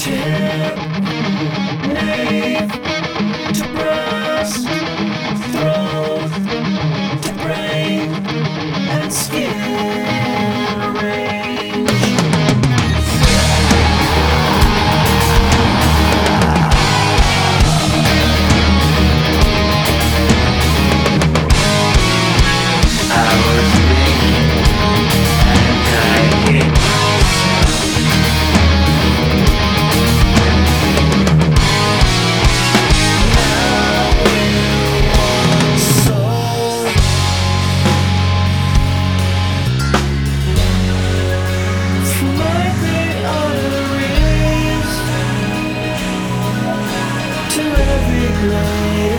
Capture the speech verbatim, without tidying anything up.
Tip, nape, to breast, throat, to brain, and skin range. I was thinking, and I hit myself. To every blade